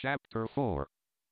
Chapter 4.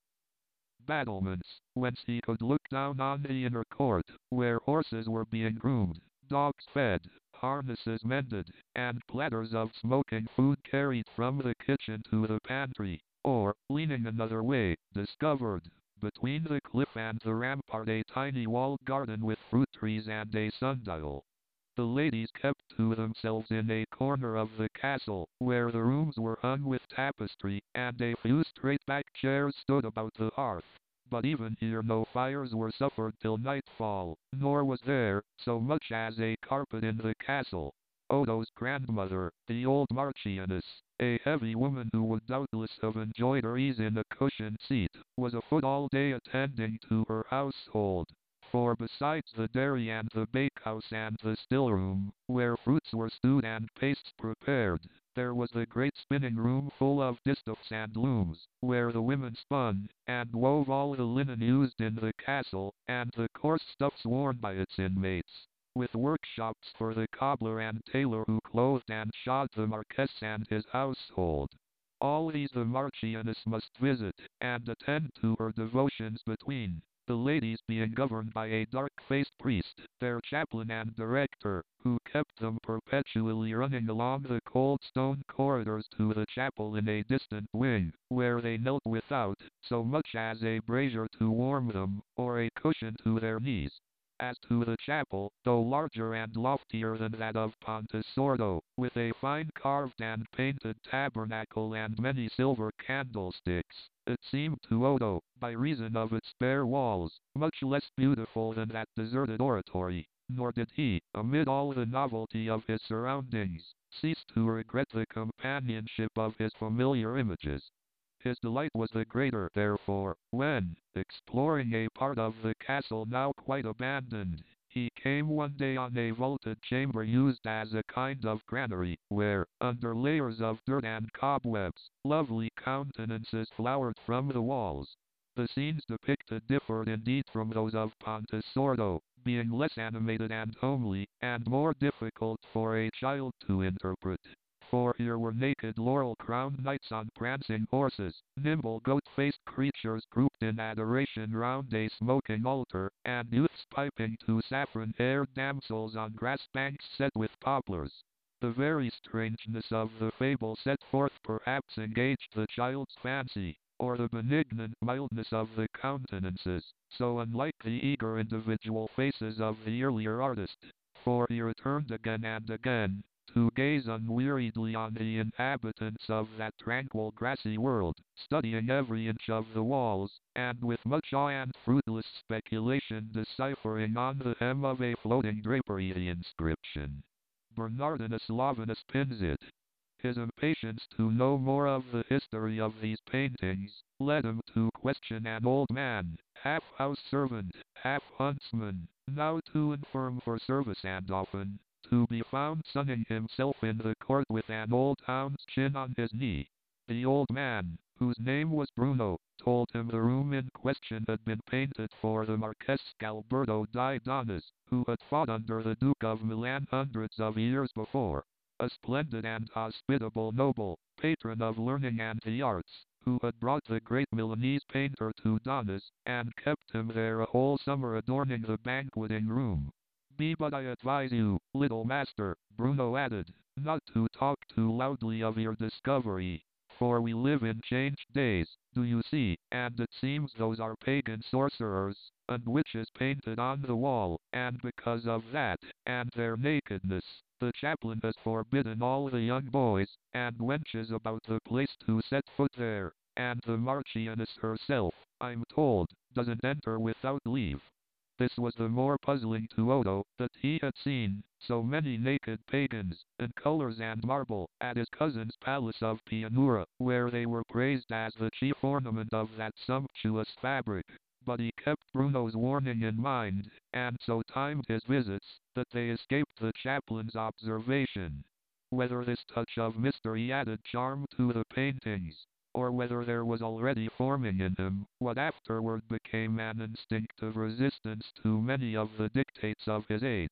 Battlements, whence he could look down on the inner court, where horses were being groomed, dogs fed, harnesses mended, and platters of smoking food carried from the kitchen to the pantry, or, leaning another way, discovered, between the cliff and the rampart, a tiny walled garden with fruit trees and a sundial. The ladies kept to themselves in a corner of the castle, where the rooms were hung with tapestry, and a few straight-backed chairs stood about the hearth. But even here no fires were suffered till nightfall, nor was there so much as a carpet in the castle. Odo's grandmother, the old Marchioness, a heavy woman who would doubtless have enjoyed her ease in a cushioned seat, was afoot all day attending to her household. For besides the dairy and the bakehouse and the still-room, where fruits were stewed and pastes prepared, there was the great spinning-room full of distaffs and looms, where the women spun, and wove all the linen used in the castle, and the coarse stuffs worn by its inmates, with workshops for the cobbler and tailor who clothed and shod the Marquess and his household. All these the Marchioness must visit, and attend to her devotions between, the ladies being governed by a dark-faced priest, their chaplain and director, who kept them perpetually running along the cold stone corridors to the chapel in a distant wing, where they knelt without so much as a brazier to warm them, or a cushion to their knees. As to the chapel, though larger and loftier than that of Pontesordo, with a fine carved and painted tabernacle and many silver candlesticks, it seemed to Odo, by reason of its bare walls, much less beautiful than that deserted oratory, nor did he, amid all the novelty of his surroundings, cease to regret the companionship of his familiar images. His delight was the greater, therefore, when, exploring a part of the castle now quite abandoned, he came one day on a vaulted chamber used as a kind of granary, where, under layers of dirt and cobwebs, lovely countenances flowered from the walls. The scenes depicted differed indeed from those of Pontesordo, being less animated and homely, and more difficult for a child to interpret. For here were naked laurel-crowned knights on prancing horses, nimble goat-faced creatures grouped in adoration round a smoking altar, and youths piping to saffron-haired damsels on grass banks set with poplars. The very strangeness of the fable set forth perhaps engaged the child's fancy, or the benignant mildness of the countenances, so unlike the eager individual faces of the earlier artist, for he returned again and again, to gaze unweariedly on the inhabitants of that tranquil grassy world, studying every inch of the walls, and with much awe and fruitless speculation deciphering on the hem of a floating drapery the inscription, Bernardinus Lavinus Pinzit. His impatience to know more of the history of these paintings, led him to question an old man, half house servant, half huntsman, now too infirm for service and often to be found sunning himself in the court with an old hound's chin on his knee. The old man, whose name was Bruno, told him the room in question had been painted for the Marquess Alberto di Donnas, who had fought under the Duke of Milan hundreds of years before. A splendid and hospitable noble, patron of learning and the arts, who had brought the great Milanese painter to Donnas, and kept him there a whole summer adorning the banqueting room. But I advise you, little master, Bruno added, not to talk too loudly of your discovery, for we live in changed days, do you see, and it seems those are pagan sorcerers, and witches painted on the wall, and because of that, and their nakedness, the chaplain has forbidden all the young boys and wenches about the place to set foot there, and the Marchioness herself, I'm told, doesn't enter without leave. This was the more puzzling to Odo, that he had seen so many naked pagans, in colors and marble, at his cousin's palace of Pianura, where they were praised as the chief ornament of that sumptuous fabric. But he kept Bruno's warning in mind, and so timed his visits, that they escaped the chaplain's observation. Whether this touch of mystery added charm to the paintings, or whether there was already forming in him what afterward became an instinctive resistance to many of the dictates of his age,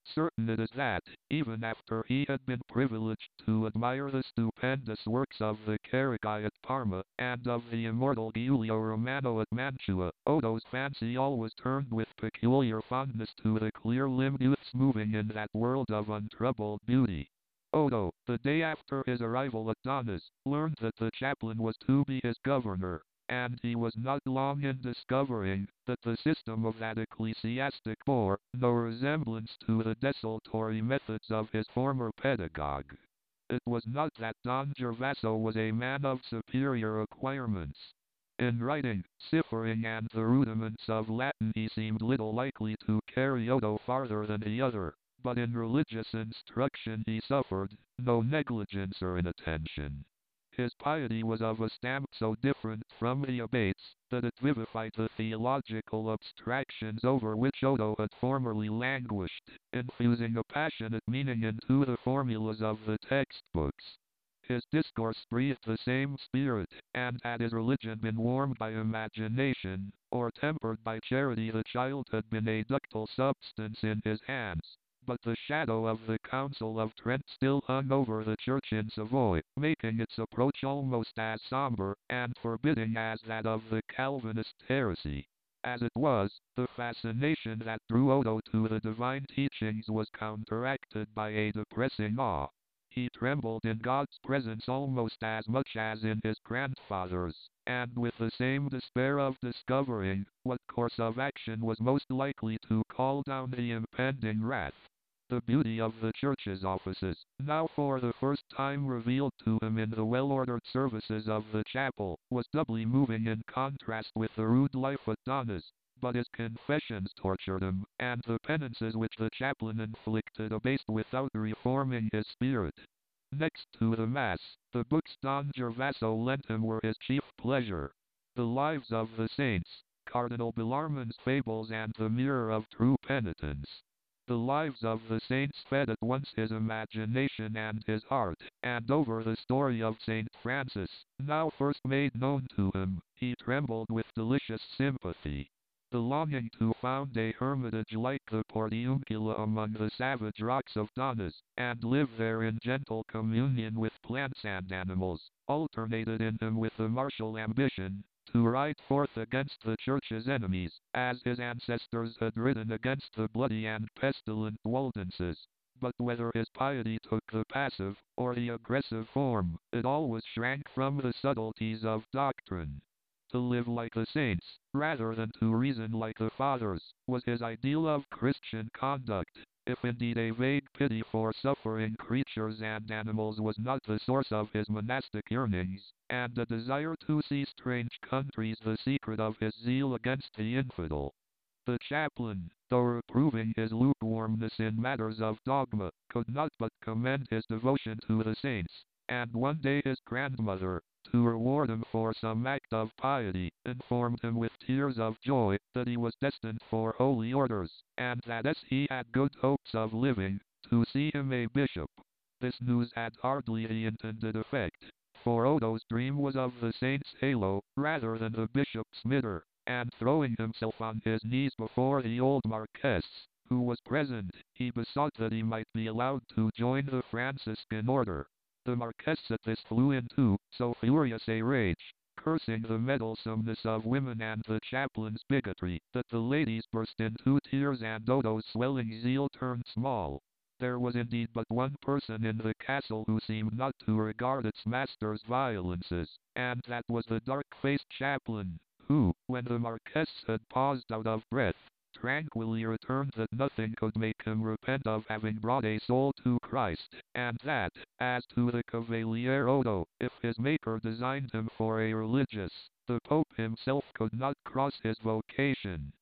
Certain it is that, even after he had been privileged to admire the stupendous works of the Carraghi at Parma, and of the immortal Giulio Romano at Mantua, Odo's fancy always turned with peculiar fondness to the clear-limbed youths moving in that world of untroubled beauty. Odo, the day after his arrival at Donna's, learned that the chaplain was to be his governor, and he was not long in discovering that the system of that ecclesiastic bore no resemblance to the desultory methods of his former pedagogue. It was not that Don Gervaso was a man of superior acquirements. In writing, ciphering, and the rudiments of Latin he seemed little likely to carry Odo farther than the other, but in religious instruction he suffered no negligence or inattention. His piety was of a stamp so different from the abate's that it vivified the theological abstractions over which Odo had formerly languished, infusing a passionate meaning into the formulas of the textbooks. His discourse breathed the same spirit, and had his religion been warmed by imagination, or tempered by charity, the child had been a ductile substance in his hands. But the shadow of the Council of Trent still hung over the church in Savoy, making its approach almost as somber and forbidding as that of the Calvinist heresy. As it was, the fascination that drew Odo to the divine teachings was counteracted by a depressing awe. He trembled in God's presence almost as much as in his grandfather's, and with the same despair of discovering what course of action was most likely to call down the impending wrath. The beauty of the church's offices, now for the first time revealed to him in the well-ordered services of the chapel, was doubly moving in contrast with the rude life at Donna's. But his confessions tortured him, and the penances which the chaplain inflicted abased without reforming his spirit. Next to the Mass, the books Don Gervaso lent him were his chief pleasure. The Lives of the Saints, Cardinal Bellarmine's Fables, and The Mirror of True Penitence. The Lives of the Saints fed at once his imagination and his heart, and over the story of St. Francis, now first made known to him, he trembled with delicious sympathy. The longing to found a hermitage like the Portiuncula among the savage rocks of Donna's, and live there in gentle communion with plants and animals, alternated in him with the martial ambition to ride forth against the Church's enemies, as his ancestors had ridden against the bloody and pestilent Waldenses. But whether his piety took the passive or the aggressive form, it always shrank from the subtleties of doctrine. To live like the saints, rather than to reason like the fathers, was his ideal of Christian conduct, if indeed a vague pity for suffering creatures and animals was not the source of his monastic yearnings, and a desire to see strange countries the secret of his zeal against the infidel. The chaplain, though reproving his lukewarmness in matters of dogma, could not but commend his devotion to the saints, and one day his grandmother, to reward him for some act of piety, informed him with tears of joy that he was destined for holy orders, and that as he had good hopes of living to see him a bishop. This news had hardly the intended effect, for Odo's dream was of the saint's halo, rather than the bishop's mitre, and throwing himself on his knees before the old Marquess, who was present, he besought that he might be allowed to join the Franciscan order. The Marquess at this flew into so furious a rage, cursing the meddlesomeness of women and the chaplain's bigotry, that the ladies burst into tears and Odo's swelling zeal turned small. There was indeed but one person in the castle who seemed not to regard its master's violences, and that was the dark-faced chaplain, who, when the Marquess had paused out of breath, tranquilly returned that nothing could make him repent of having brought a soul to Christ, and that, as to the Cavalier Odo, if his Maker designed him for a religious, the Pope himself could not cross his vocation.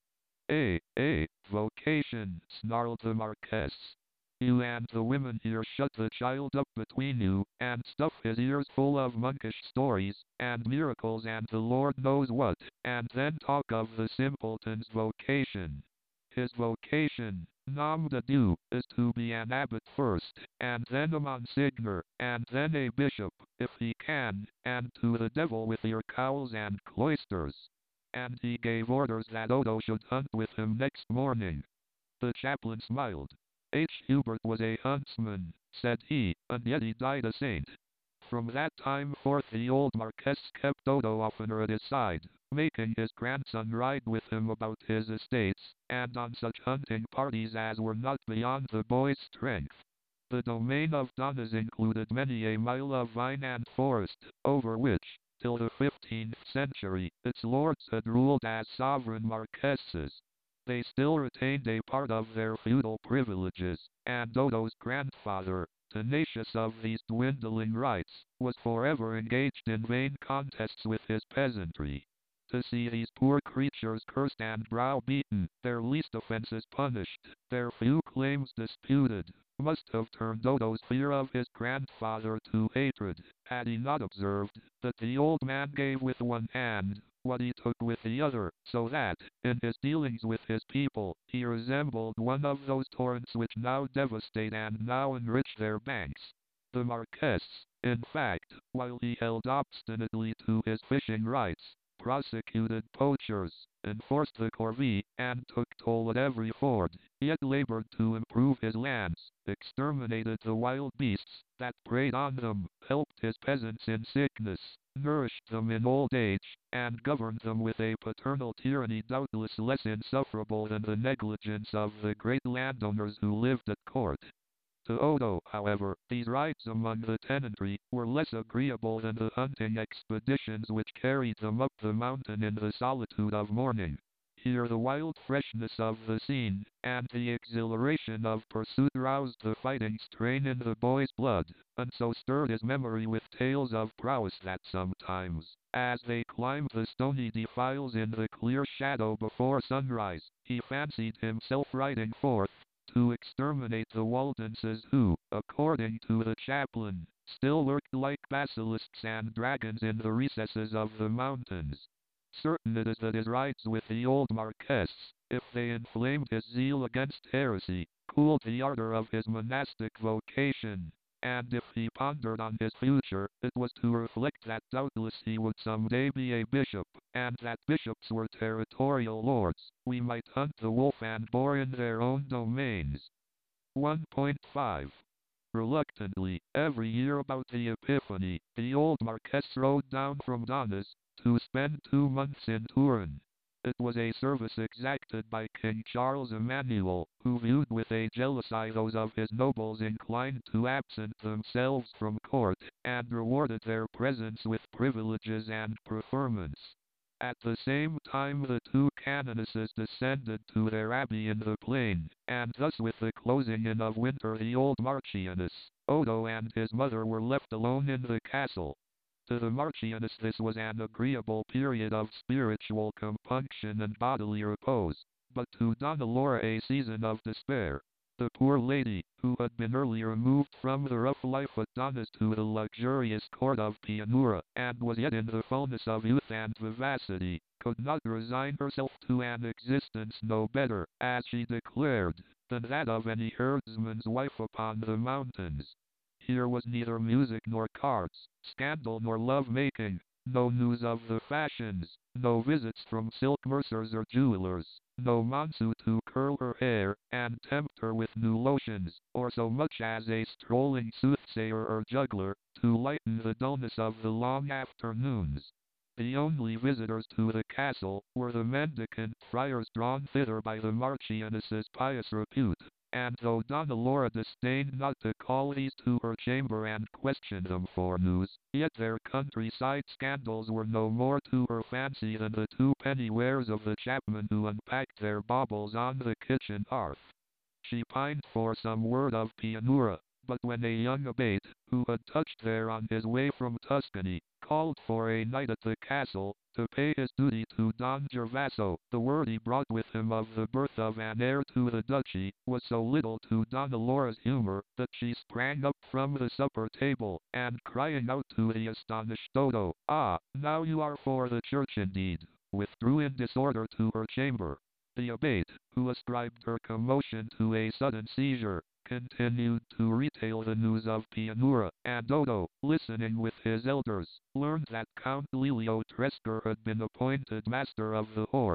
Vocation, snarled the Marquess. You and the women here shut the child up between you, and stuff his ears full of monkish stories, and miracles and the Lord knows what, and then talk of the simpleton's vocation. His vocation, nom de Dieu, is to be an abbot first, and then a monsignor, and then a bishop, if he can, and to the devil with your cowls and cloisters. And he gave orders that Odo should hunt with him next morning. The chaplain smiled. H. Hubert was a huntsman, said he, and yet he died a saint. From that time forth the old Marquess kept Dodo oftener at his side, making his grandson ride with him about his estates, and on such hunting parties as were not beyond the boy's strength. The domain of Donnas included many a mile of vine and forest, over which, till the 15th century, its lords had ruled as sovereign marquesses. They still retained a part of their feudal privileges, and Dodo's grandfather, tenacious of these dwindling rights, was forever engaged in vain contests with his peasantry. To see these poor creatures cursed and browbeaten, their least offences punished, their few claims disputed, must have turned Dodo's fear of his grandfather to hatred, had he not observed that the old man gave with one hand what he took with the other, so that, in his dealings with his people, he resembled one of those torrents which now devastate and now enrich their banks. The Marquess, in fact, while he held obstinately to his fishing rights, prosecuted poachers, enforced the corvée, and took toll at every ford, yet labored to improve his lands, exterminated the wild beasts that preyed on them, helped his peasants in sickness, nourished them in old age, and governed them with a paternal tyranny doubtless less insufferable than the negligence of the great landowners who lived at court. To Odo, however, these rides among the tenantry were less agreeable than the hunting expeditions which carried them up the mountain in the solitude of morning. Here the wild freshness of the scene, and the exhilaration of pursuit roused the fighting strain in the boy's blood, and so stirred his memory with tales of prowess that sometimes, as they climbed the stony defiles in the clear shadow before sunrise, he fancied himself riding forth to exterminate the Waldenses who, according to the chaplain, still lurked like basilisks and dragons in the recesses of the mountains. Certain it is that his rides with the old Marquess, if they inflamed his zeal against heresy, cooled the ardor of his monastic vocation, and if he pondered on his future, it was to reflect that doubtless he would some day be a bishop, and that bishops were territorial lords. We might hunt the wolf and boar in their own domains. 1.5. Reluctantly, every year about the Epiphany, the old Marquess rode down from Donnas to spend 2 months in Turin. It was a service exacted by King Charles Emmanuel, who viewed with a jealous eye those of his nobles inclined to absent themselves from court, and rewarded their presence with privileges and preferments. At the same time the two canonesses descended to their abbey in the plain, and thus with the closing in of winter the old Marchioness, Odo and his mother were left alone in the castle. To the Marchioness this was an agreeable period of spiritual compunction and bodily repose, but to Donna Laura a season of despair. The poor lady, who had been early removed from the rough life at Donnas to the luxurious court of Pianura, and was yet in the fullness of youth and vivacity, could not resign herself to an existence no better, as she declared, than that of any herdsman's wife upon the mountains. Here was neither music nor cards, scandal nor love-making, no news of the fashions, no visits from silk mercers or jewelers, no Monsu to curl her hair, and tempt her with new lotions, or so much as a strolling soothsayer or juggler, to lighten the dullness of the long afternoons. The only visitors to the castle were the mendicant friars drawn thither by the Marchioness's pious repute, and though Donna Laura disdained not to call these to her chamber and question them for news, yet their countryside scandals were no more to her fancy than the two-penny wares of the chapmen who unpacked their baubles on the kitchen hearth. She pined for some word of Pianura, but when a young abbate, who had touched there on his way from Tuscany, called for a night at the castle, to pay his duty to Don Gervaso, the word he brought with him of the birth of an heir to the duchy, was so little to Donna Laura's humour, that she sprang up from the supper table, and crying out to the astonished Dodo, "Ah, now you are for the church indeed," withdrew in disorder to her chamber. The abbate, who ascribed her commotion to a sudden seizure, continued to retail the news of Pianura, and Dodo, listening with his elders, learned that Count Lelio Trescar had been appointed master of the horse,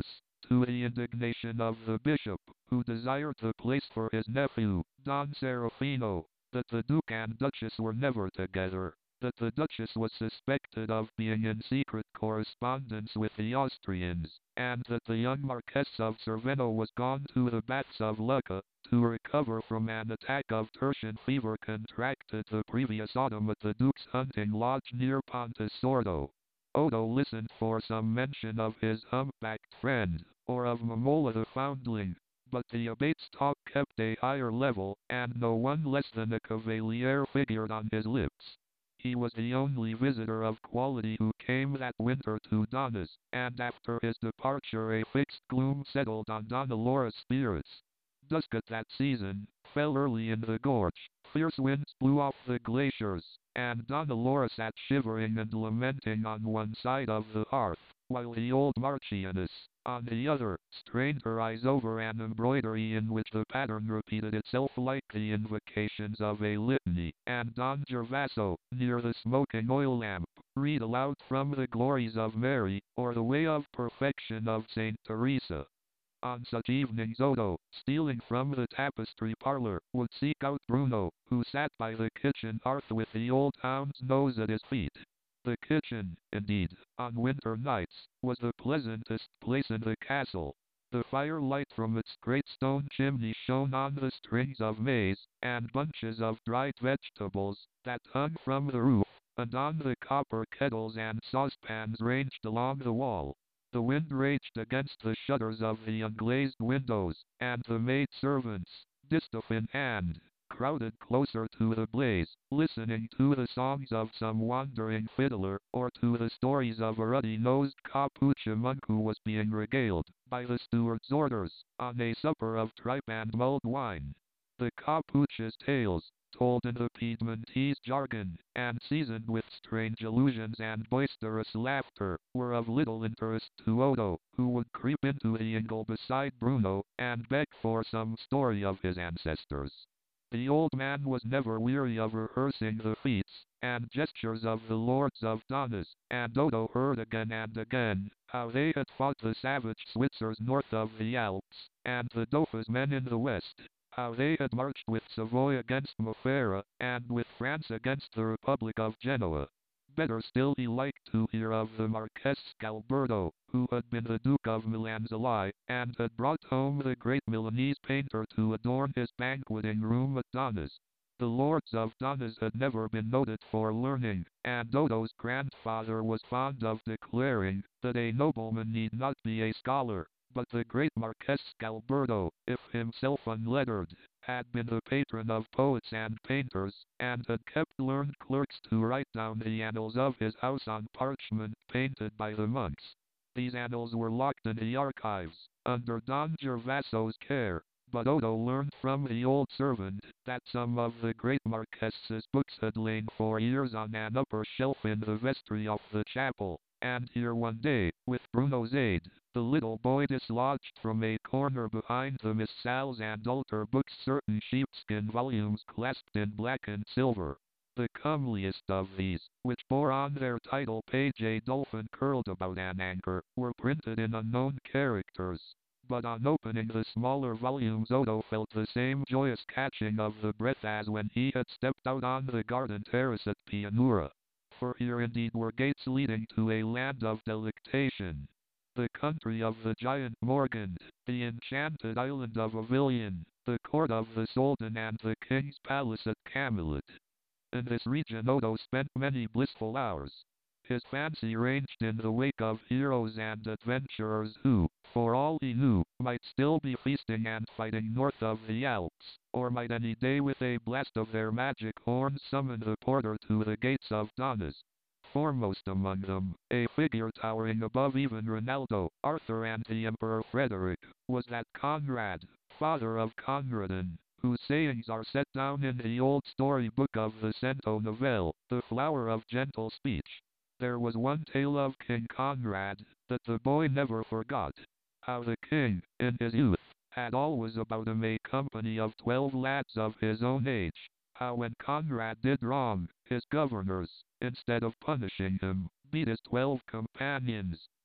to the indignation of the bishop, who desired the place for his nephew, Don Serafino, that the Duke and Duchess were never together, that the Duchess was suspected of being in secret correspondence with the Austrians, and that the young Marquess of Cerveno was gone to the baths of Lucca, to recover from an attack of tertian fever contracted the previous autumn at the Duke's hunting lodge near Pontesordo. Odo listened for some mention of his humpbacked friend, or of Momola the foundling, but the abate's talk kept a higher level, and no one less than a Cavalier figured on his lips. He was the only visitor of quality who came that winter to Donna's, and after his departure a fixed gloom settled on Donna Laura's spirits. Dusk at that season fell early in the gorge, fierce winds blew off the glaciers, and Donna Laura sat shivering and lamenting on one side of the hearth, while the old Marchioness, on the other, strained her eyes over an embroidery in which the pattern repeated itself like the invocations of a litany, and Don Gervaso, near the smoking oil lamp, read aloud from the glories of Mary, or the way of perfection of Saint Teresa. On such evenings Odo, stealing from the tapestry parlor, would seek out Bruno, who sat by the kitchen hearth with the old hound's nose at his feet. The kitchen, indeed, on winter nights, was the pleasantest place in the castle. The firelight from its great stone chimney shone on the strings of maize, and bunches of dried vegetables, that hung from the roof, and on the copper kettles and saucepans ranged along the wall. The wind raged against the shutters of the unglazed windows, and the maid-servants, distaff in hand, crowded closer to the blaze, listening to the songs of some wandering fiddler, or to the stories of a ruddy-nosed Capuchin monk who was being regaled, by the steward's orders, on a supper of tripe and mulled wine. The Capuchin's tales, told in the Piedmontese jargon, and seasoned with strange allusions and boisterous laughter, were of little interest to Odo, who would creep into the ingle beside Bruno, and beg for some story of his ancestors. The old man was never weary of rehearsing the feats and gestures of the lords of Donnas, and Odo heard again and again how they had fought the savage Switzers north of the Alps, and the Dauphin's men in the west, how they had marched with Savoy against Mofera, and with France against the Republic of Genoa. Better still he liked to hear of the Marquess Scalberto, who had been the Duke of Milan's ally, and had brought home the great Milanese painter to adorn his banqueting room at Donna's. The lords of Donna's had never been noted for learning, and Odo's grandfather was fond of declaring that a nobleman need not be a scholar, but the great Marquess Scalberto, if himself unlettered, had been the patron of poets and painters, and had kept learned clerks to write down the annals of his house on parchment painted by the monks. These annals were locked in the archives, under Don Gervaso's care, but Odo learned from the old servant that some of the great Marquess's books had lain for years on an upper shelf in the vestry of the chapel, and here one day, with Bruno's aid, the little boy dislodged from a corner behind the missals and altar books certain sheepskin volumes clasped in black and silver. The comeliest of these, which bore on their title page a dolphin curled about an anchor, were printed in unknown characters. But on opening the smaller volumes Odo felt the same joyous catching of the breath as when he had stepped out on the garden terrace at Pianura. For here indeed were gates leading to a land of delectation. The country of the giant Morgand, the enchanted island of Avilion, the court of the Soldan and the king's palace at Camelot. In this region Odo spent many blissful hours. His fancy ranged in the wake of heroes and adventurers who, for all he knew, might still be feasting and fighting north of the Alps, or might any day with a blast of their magic horns summon the porter to the gates of Donna's. Foremost among them, a figure towering above even Ronaldo, Arthur and the Emperor Frederick, was that Conrad, father of Conradin, whose sayings are set down in the old story-book of the Cento Novelle, the flower of gentle speech. There was one tale of King Conrad that the boy never forgot. How the king, in his youth, had always about him a company of 12 lads of his own age. How when Conrad did wrong, his governors, instead of punishing him, beat his 12 companions.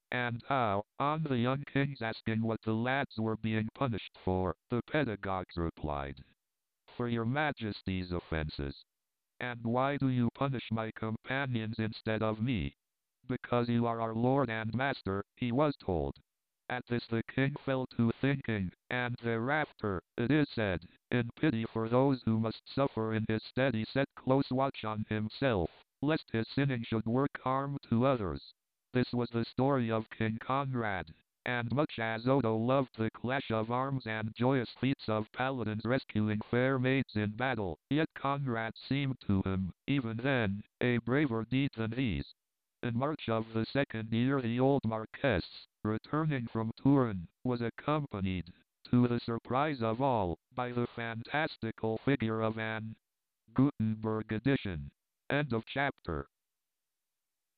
And how, on the young king's asking what the lads were being punished for, the pedagogues replied, "For your majesty's offenses." "And why do you punish my companions instead of me?" "Because you are our lord and master," he was told. At this the king fell to thinking, and thereafter, it is said, in pity for those who must suffer in his stead, he set close watch on himself, lest his sinning should work harm to others. This was the story of King Conrad. And much as Odo loved the clash of arms and joyous feats of paladins rescuing fair maids in battle, yet Conrad seemed to him, even then, a braver deed than these. In March of the second year the old Marquess, returning from Turin, was accompanied, to the surprise of all, by the fantastical figure of Anne. Gutenberg edition. End of chapter.